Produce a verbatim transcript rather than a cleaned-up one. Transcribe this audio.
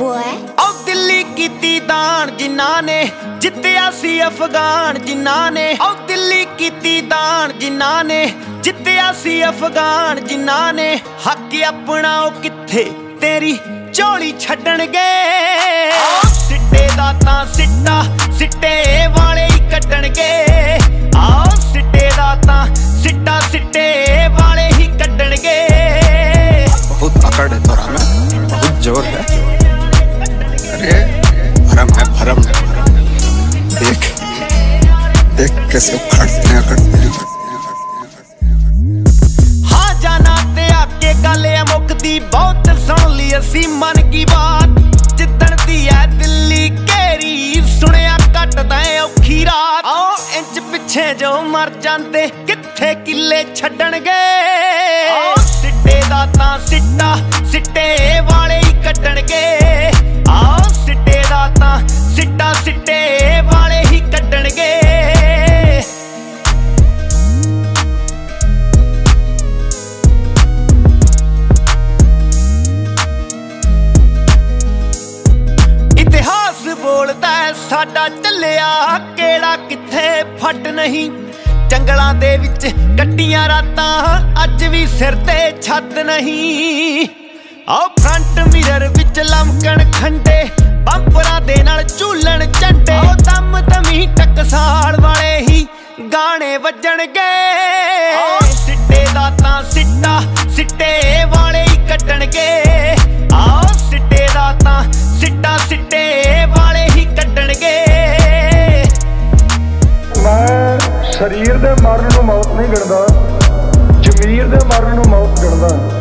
boy. ओ दिल्ली कीती दान जिन्हां ने जित्तिया सी अफगान जिन्हां ने ओ दिल्ली कीती दान जिन्हां ने जित्तिया सी अफगान जिन्हां ने हक अपना ओ किथे तेरी झोली छड्डणगे। सिट्टे दा तां सिट्टा सिट्टे वाले ही कड्डणगे। आओ सिट्टे दा तां सिट्टा सिट्टे वाले ही कड्डणगे। बहुत अकड़ है तोरा में, बहुत जोर है। अरे भरम है भरम है देख देख कैसे उखड़ते हैं अकड़ते हैं। हाँ जाना ते आके गल मुकदी बहुत सुन ली असी मन की बात। जिदन दी है दिल्ली घेरी सुनिया कटदा औखी रात। आओ इंच पिछे जो मर जांदे किथे किले छड्डणगे। सिट्टे दा तां सिट्टा सिट्टे वाले ही कड्डणगे। आओ सिट्टे दा तां सिट्टा सिट्टे वाले ही कड्डणगे। इतिहास बोलदा साडा चलिया केड़ा किथे फट नहीं। जंगलां दे विच कट्टियां रातां अज भी सिर ते छत नहीं। आओ फ्रंट मिरर विच लमकण खंडे पंपरां दे नाल झूलन झंडे। ओ दम दमी टकसाल वाले ही गाने वजणगे। सिट्टे दा तां सिट्टा सिट्टे वाले ही कड्डणगे। आओ सिट्टे दा तां सिट्टा सिट्टे वाले ही कड्डणगे। मैं शरीर दे मरण नूं मौत नहीं गिणदा, जमीर दे मरण नूं मौत गिणदा।